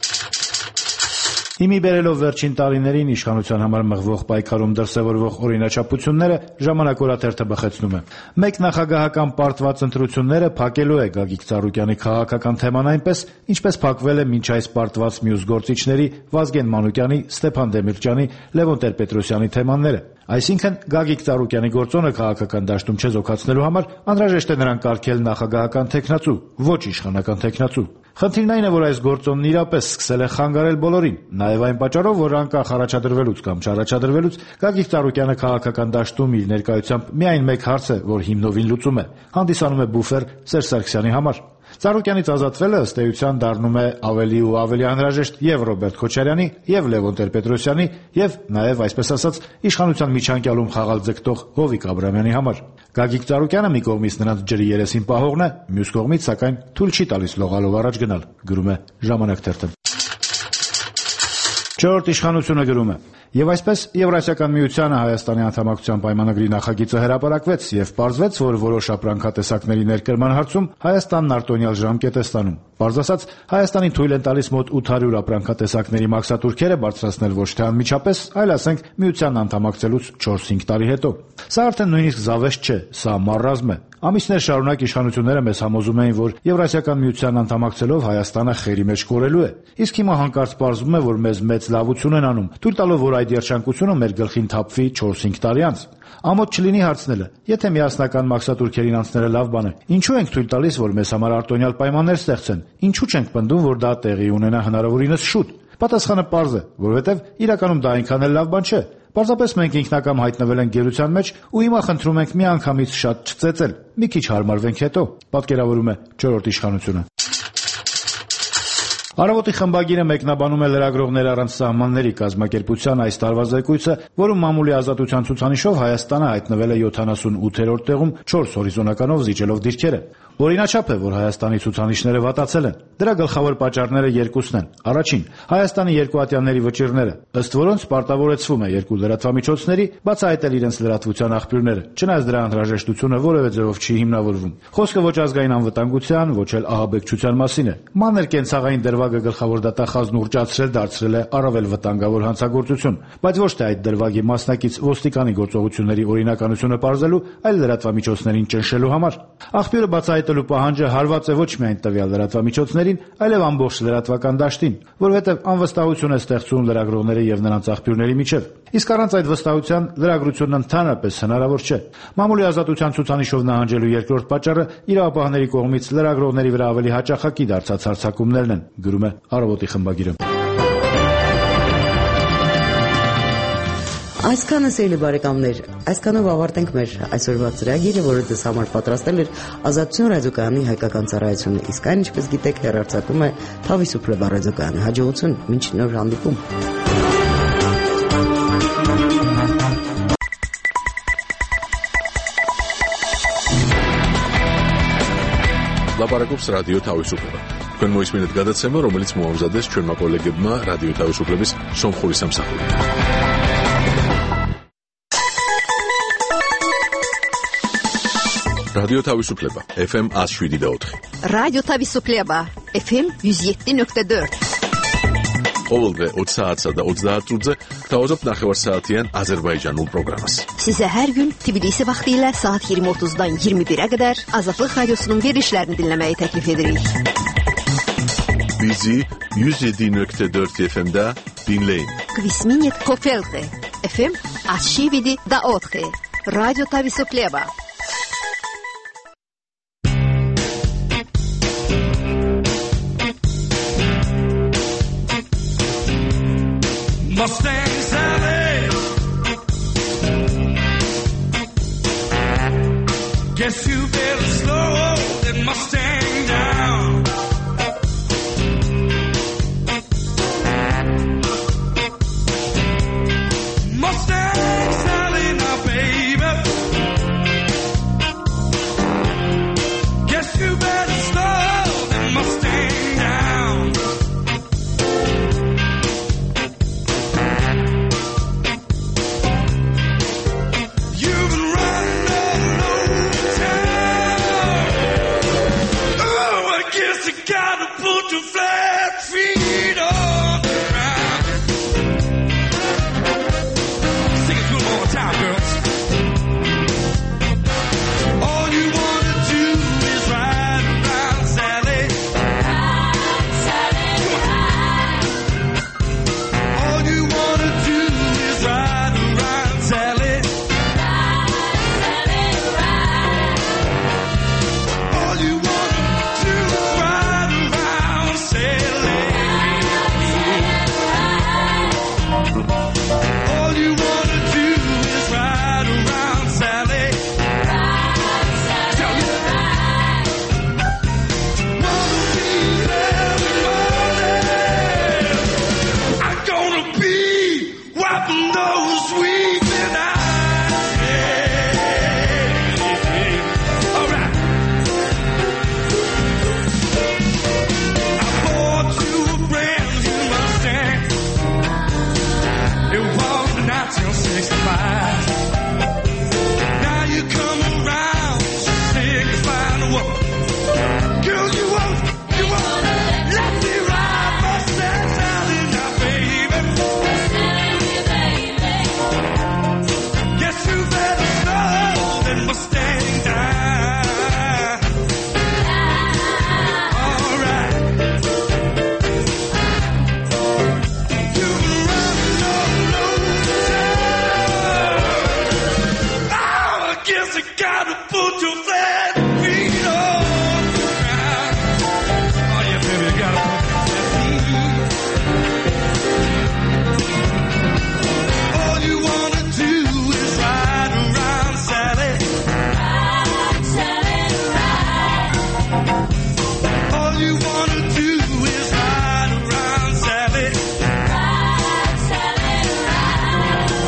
Հիմի բերելով վերջին տարիներին իշխանության համար մղվող պայքարում դրսևորվող օրինաչափությունները ժամանակ օրաթերթը բխեցնում է։ Մեկ նախագահական պարտված ընտրությունները փակելու է Գագիկ Ծառուկյանի քաղաքական թեման այնպես, ինչպես փակվել է մինչ այս պարտված մյուս գործիչների Վազգեն Մանուկյանի, Ստեփան Դեմիրճյանի, Լևոն Տեր-Պետրոսյանի թեմաները։ Այսինքն Գագիկ Ծառուկյանի գործոնը քաղաքական դաշտում չեզոքացնելու համար անհրաժեշտ է նրան կարգել նախագահական թեկնածու, ոչ իշխանական թեկնածու։ Խնդիրն այն է, որ այս գործոնն իրապես սկսել է խանգարել բոլորին, նաև այն պատճառով, որ անկախ առաջադրվելուց կամ չառաջադրվելուց Գագիկ Ծառուկյանը քաղաքական դաշտում իր ներկայությամբ միայն մեկ հարց է, որ հիմնովին լուծում է, հանդիսանում է բուֆեր Սերժ Սարգսյանի համար։ Ծառուկյանից ազատվելը ըստ էության դառնում է ավելի ու ավելի անհրաժեշտ եւ Ռոբերտ Քոչարյանի, եւ Լևոն Տեր-Պետրոսյանի, եւ նաեւ այսպես ասած իշխանության միջանկյալում խաղալ ձգտող Հովիկ Աբրահամյանի համար։ Գագիկ Ծառուկյանը մի կողմից նրանց ջրի երեսին պահողն է, մյուս կողմից սակայն թույլ չի տալիս լողալով առաջ գնալ, գրում է Ժամանակ թերթը։ Չորրորդ իշխանությունը գրում է. Եվ այսպես Եվրասիական միությանը Հայաստանի անդամակցության պայմանագրի նախագիծը հրապարակվեց եւ պարզվեց, որ որոշ ապրանքատեսակների ներկրման հարցում Հայաստանն արտոնյալ ժամկետ է ստանում։ Պարզ ասած, Հայաստանին թույլ են տալիս մոտ ութ հարյուր ապրանքատեսակների մաքսատուրքերը բարձրացնել ոչ թե անմիջապես, այլ ասենք միությանն անդամակցելուց չորս-հինգ տարի հետո։ Սա արդեն նույնիսկ զավեստ չէ, սա մարռազմ է։ Ամիսներ շարունակ իշխանությունները մեզ համոզում էին, որ Եվրասիական միությանն անդամակցելով Հայաստանը խերի մեջ կորելու է։ Իսկ հիմա հանկարծ պարզվում է, որ մեզ մեծ լավություն են անում, թույլ տալով, որ այդ երջանկությունը մեր գլխին թափվի չորս-հինգ տարի անց։ Ամոթ չլինի հարցնելը, եթե միասնական մաքսատուրքերին անցնելը լավ բան է, ինչու ենք թույլ տալիս, որ մեզ համար արտոնյալ պայմաններ ստեղծեն, ինչու չենք պնդում, որ դա տեղի ունենա հնարավորինս շուտ։ Պատասխանը պարզ է, որովհետև իրականում դա այնքան էլ լավ բան չէ։ Պարզապես մենք ինքնակամ հայտնվել ենք գերության մեջ ու հիմա խնդրում ենք միանգամից շատ չծեծել, մի քիչ հարմարվենք հետո, պատկերավորում է չորրորդ իշխանությունը։ Առավոտի խմբագիրը մեկնաբանում է լրագրողներ առանց սահմանների կազմակերպության այս տարվա զեկույցը, որում մամուլի ազատության ցուցանիշով Հայաստանը հայտնվել է յոթանասունութերորդ տեղում չորս հորիզոնականով զիջելով դիրքերը։ Օրինաչափ է, որ Հայաստանի ցուցանիշները վատացել են։ Դրա գլխավոր պատճառները երկուսն են։ Առաջին՝ Հայաստանի երկուատյանների վճիռները, ըստ որոնց պարտավորեցվում է երկու լրատվամիջոցների բացահայտել իրենց լրատվության աղբյուրները, չնայած դրա անհրաժեշտությունը որևէ ձևով չի հիմնավորվում։ Խոսքը ոչ ազգային անվտանգության, ոչ էլ ահաբեկչության մասին է։ Մանր կենցաղային դրվագը գլխավոր դատախազն ուռճացրել դարձրել է առավել վտանգավոր հանցագործություն, բայց ոչ թե այդ դրվագի մասնակից ոստիկանի գործողությունների օրինականությունը պարզելու, այլ լրատվամիջոցներին ճնշելու համար։ Աղբյուրը բացահայտելու պահանջը հարված է ոչ միայն տվյալ լրատվամիջոցներին, այլև ամբողջ լրատվական դաշտին, որովհետև անվստահություն է ստեղծում լրագրողների եւ նրանց աղբյուրների միջև։ Իսկ առանց այդ վստահության լրագրությունն ընդհանրապես հնարավոր չէ։ Մամուլի ազատության ցուցանիշով նահանջելու երկրորդ պատճառը իրավապահների կողմից լրագրողների վրա ավելի հաճախակի դարձած հարձակումներն են, գրում է Առավոտի խմբագիրը։ Այսքանը սիրելի բարեկամներ, այսքանով ավարտենք մեր այսօրվա ծրագիրը, որը դες համար պատրաստել էր Ազատություն ռադիոկայանի հայկական ծառայությունը, իսկ այն, ինչպես գիտեք, հեռարձակում է Թավիսուփլեբա ռադիոկայանը։ Հաջողություն, մինչ նոր հանդիպում։ Լապարակոպս ռադիո Թավիսուփլեբա։ Când mă uiți gadățemă, româliți mă amzades, cel mai colegă radio Թավիսուփլեբիս som խորիսամ սախում։ რადიო თავისუფლება ეფ ემ one oh seven point four. რადიო თავისუფლება ეფ ემ one oh seven point four. ყოველდღე ოცი საათსა და ოცდაათ წუთზე გთავაზობთ ნახევარსაათიან აზერბაიჯანულ პროგრამას. Size her gün Tbilisi vaxtilə saat yirmi otuzdan iyirmi birə qədər Azadlıq Radiosunun verilişlərini dinləməyi təklif edirik. Bizi one oh seven point four efe em'də dinləyin. Kvisminit Kofelte efe em one oh seven point four. Radyo Tavisupleva. Mustang Sally, guess you better slow that Mustang down. Mustang Sally, now baby, guess you better slow that Mustang down.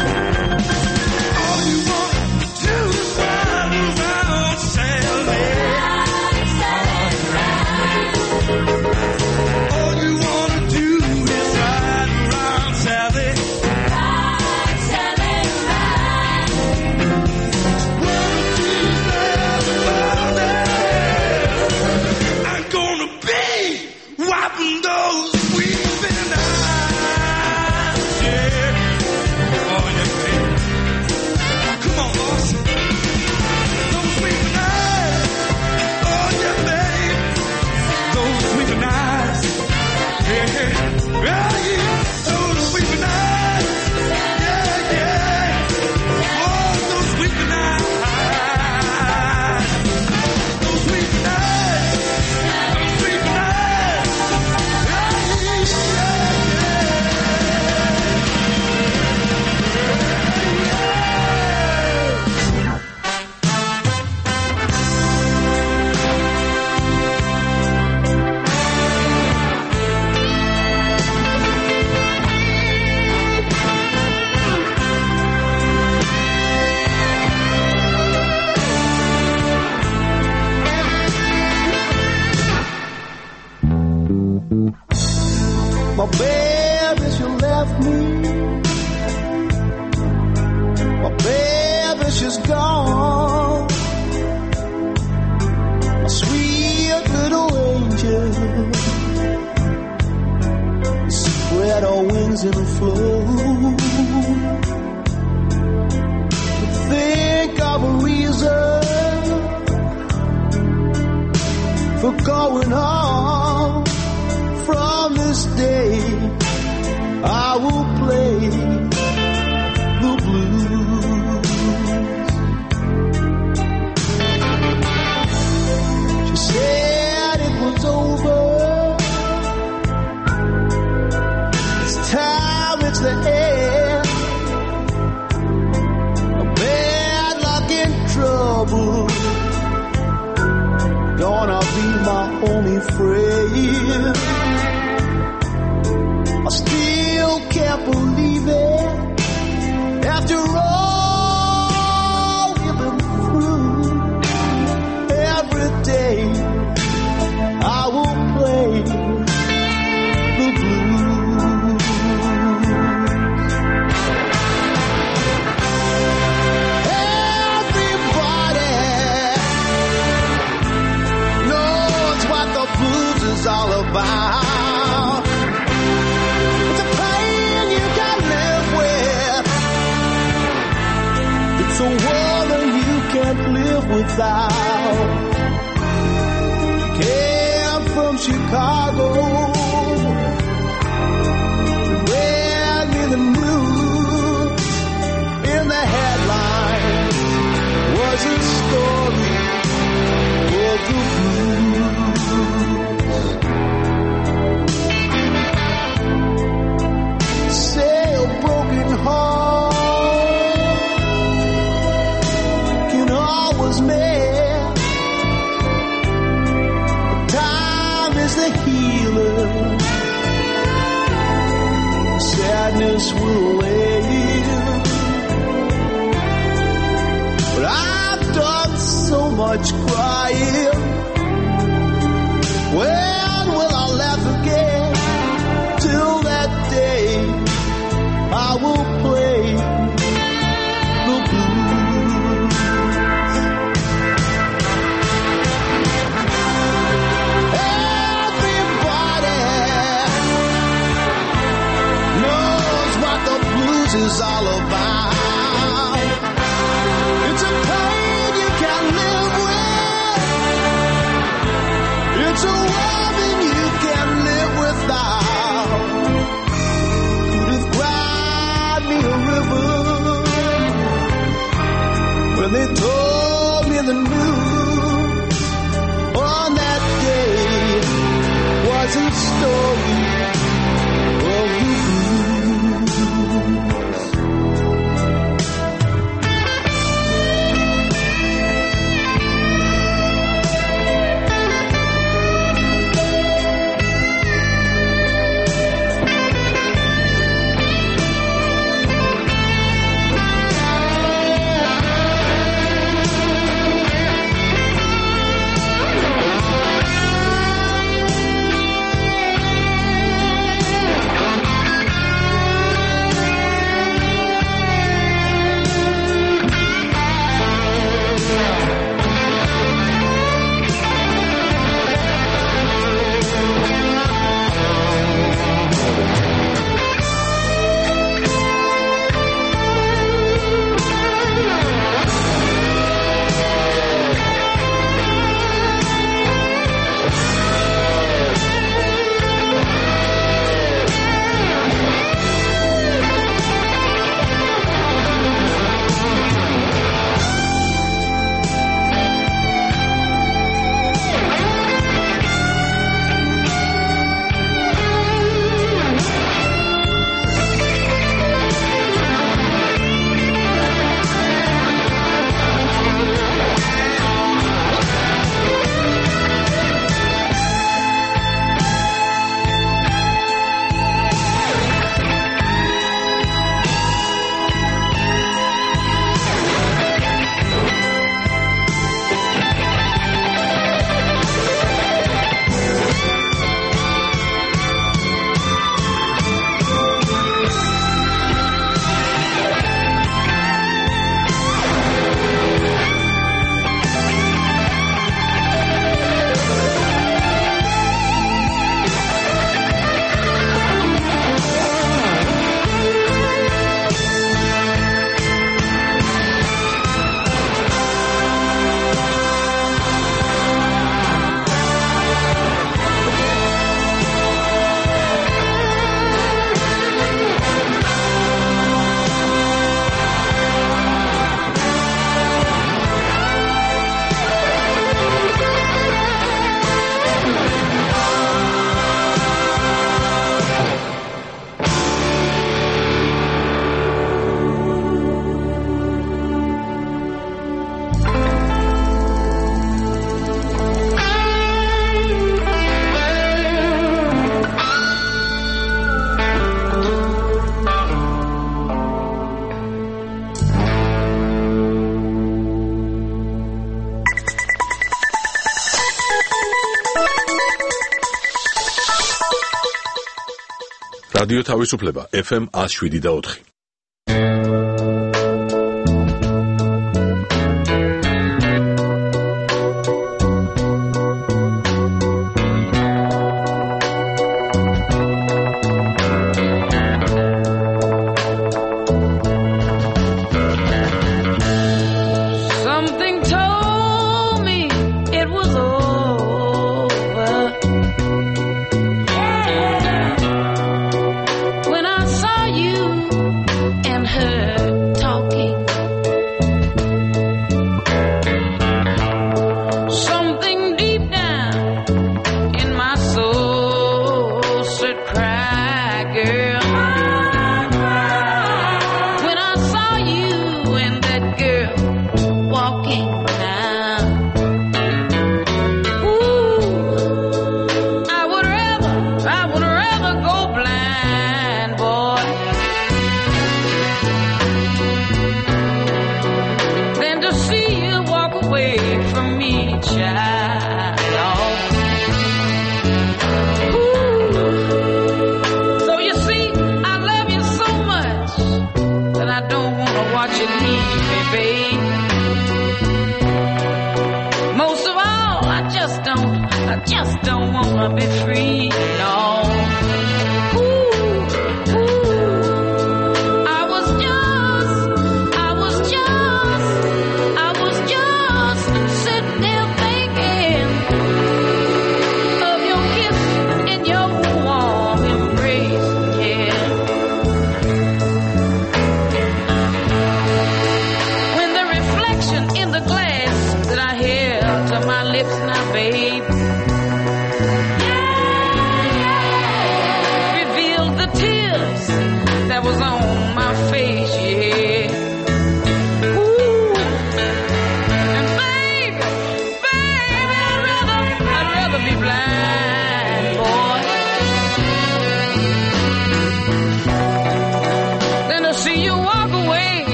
Sally. going on from this day. I will play the blues. She said it was over. It's time, it's the end. A bad luck in trouble. Gonna be my only friend. I still can't believe it. After all we've been through, every day I will play the blues. Everybody knows what the blues is all about. It's a world you can't live without. Came from Chicago, read me the news. In the headlines was a story of the blues. Say a broken heart mend. Time is the healer. Sadness will wait. But I've done so much crying. When will I laugh again? Till that day I will play the blues. Is all about. It's a pain you can't live with. It's a woman you can't live without. Could have cried me a რადიო თავისუფლება ეფ ემ one oh seven და four.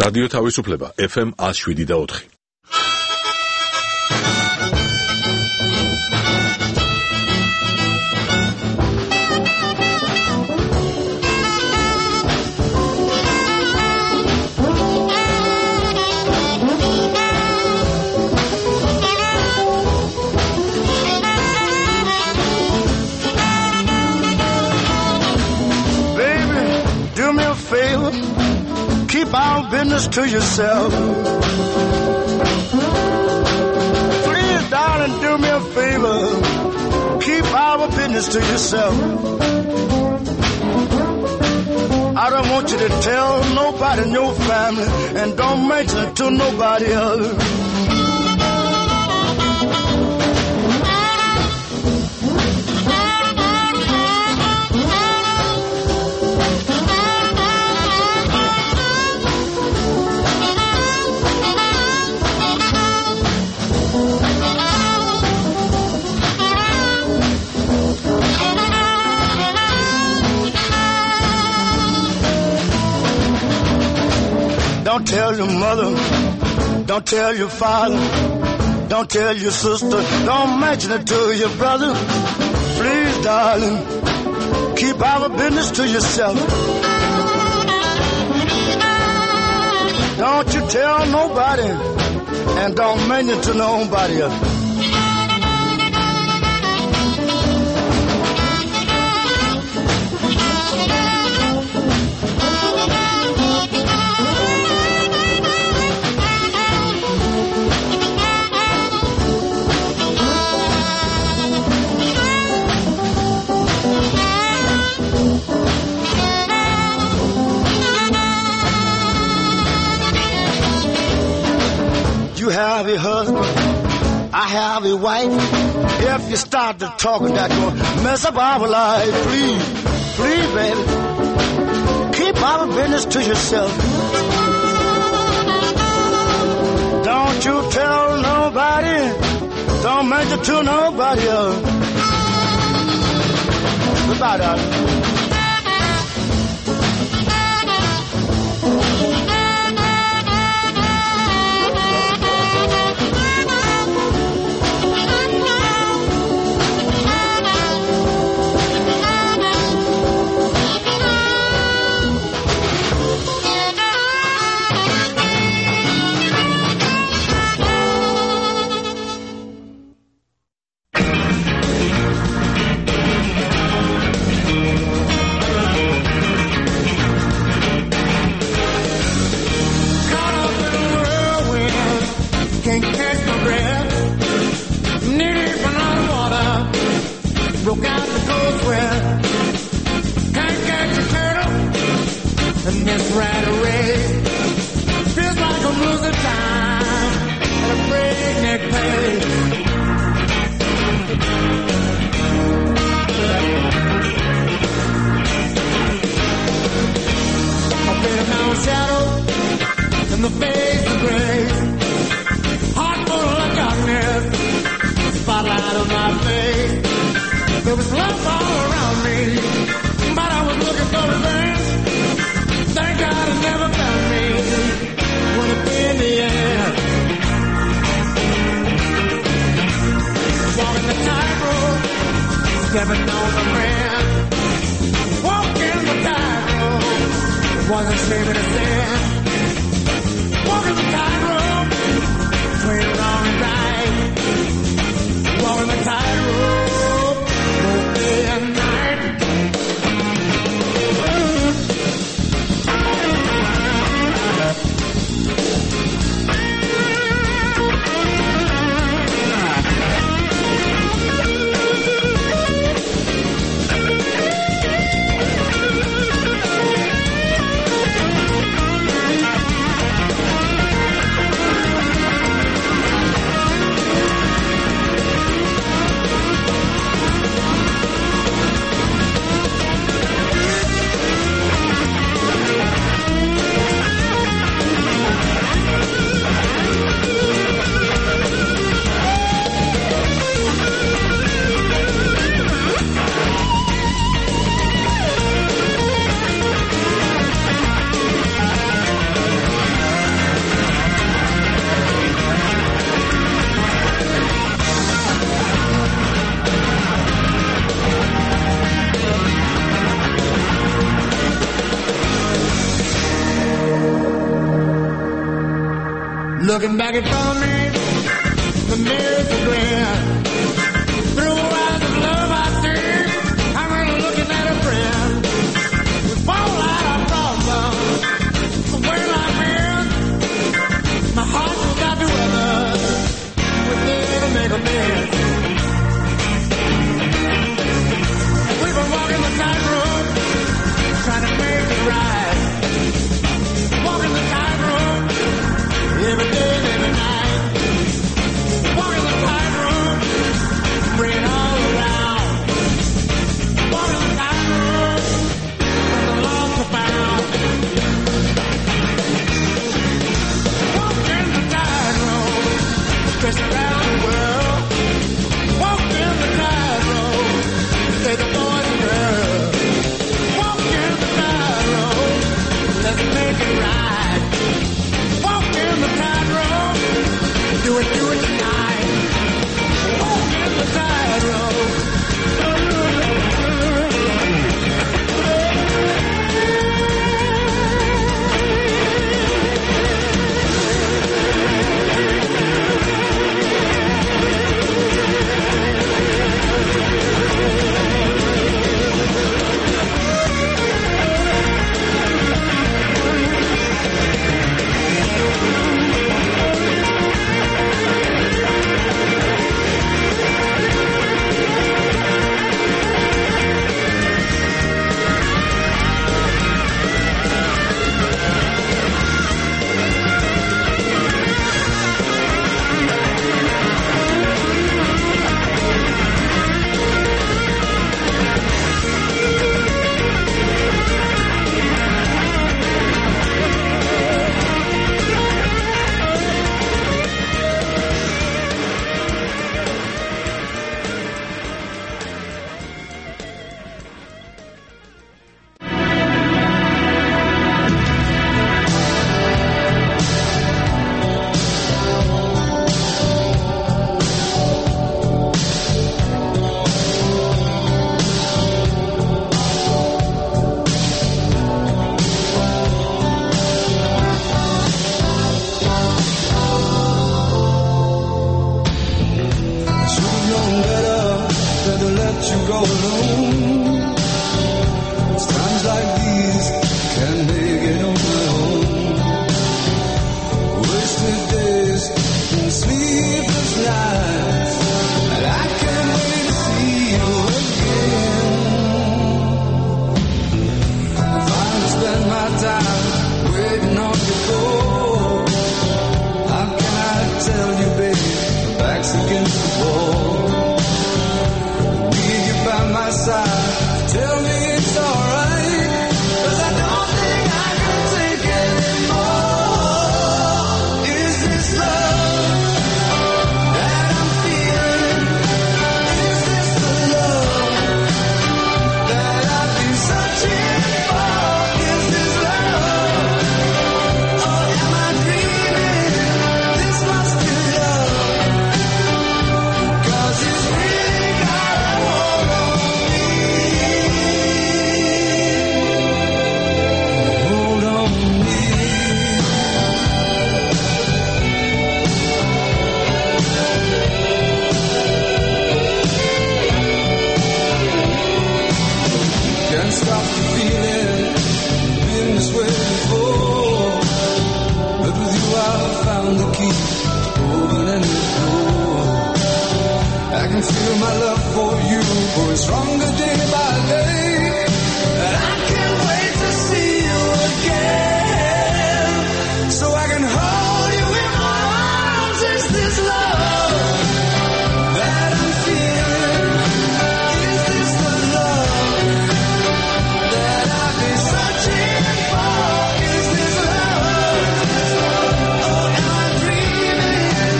რადიო თავისუფლება ეფ ემ one oh seven და four. Keep our business to yourself. Please, darling, do me a favor. Keep our business to yourself. I don't want you to tell nobody in your family, and don't mention it to nobody else. Don't tell your mother, don't tell your father, don't tell your sister, don't mention it to your brother. Please, darling, keep our business to yourself. Don't you tell nobody, and don't mention it to nobody else. You have a husband, I have a wife. If you start to talking, that's gonna mess up our life. Please, please, baby, keep our business to yourself. Don't you tell nobody, don't mention to nobody else. Goodbye, darling. Looking back in front of me, the mirror's a grin. Through eyes of love I see, I'm really looking at a friend. We fall out of problems, the way I'm in. My heart was got to others, we're there to make amends. We've been walking the tightrope, trying to make it right. Walking the tightrope, every day and every night. Walking the tightrope, bring it all around. Walking the tightrope, from the lost to found. Walking the tightrope, stretch around the world. Walking the tightrope, say the boys and girls. Walking the tightrope, let's make it right. Walking the tightrope, do it, do it tonight. Walking the tightrope.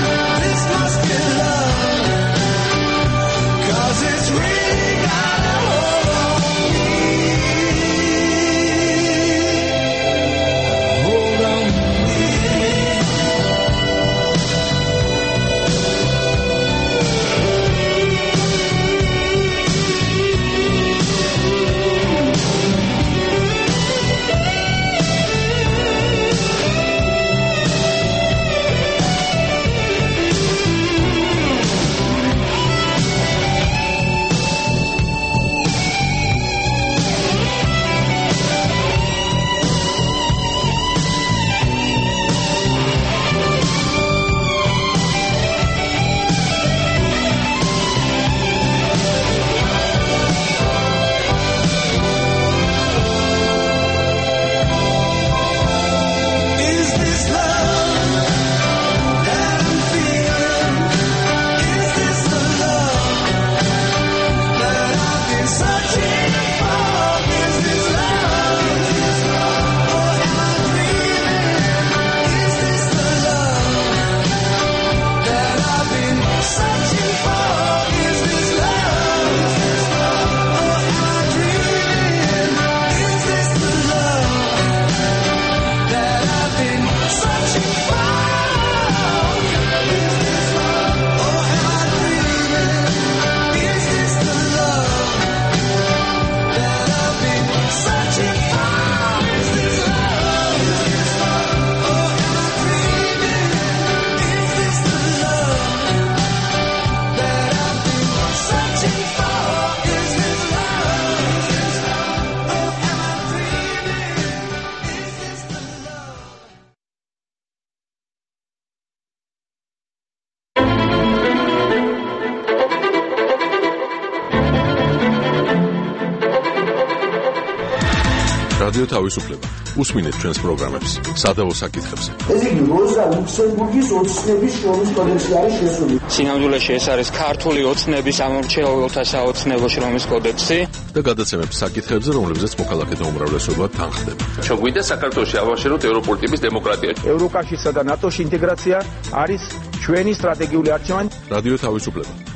It's really got a რადიო თავისუფლება. უსმინეთ ჩვენს პროგრამებს სადავო საკითხებზე. ეს იგი როზა ლუქსემბურგის ოცნების შრომის კოდექსი არის შესული. სინამდვილეში ეს არის ქართული ოცნების ამომრჩეველთა საოცნებო შრომის კოდექსი და გადაცემებს საკითხებზე, რომლებზეც მოქალაქეთა უმრავლესობა თანხდება. ჩვენ გვინდა საქართველოში ავაშეროთ ევროპული ტიპის დემოკრატია. ევროკავშირსა და ნატოში ინტეგრაცია არის ჩვენი სტრატეგიული არჩევანი. რადიო თავისუფლება.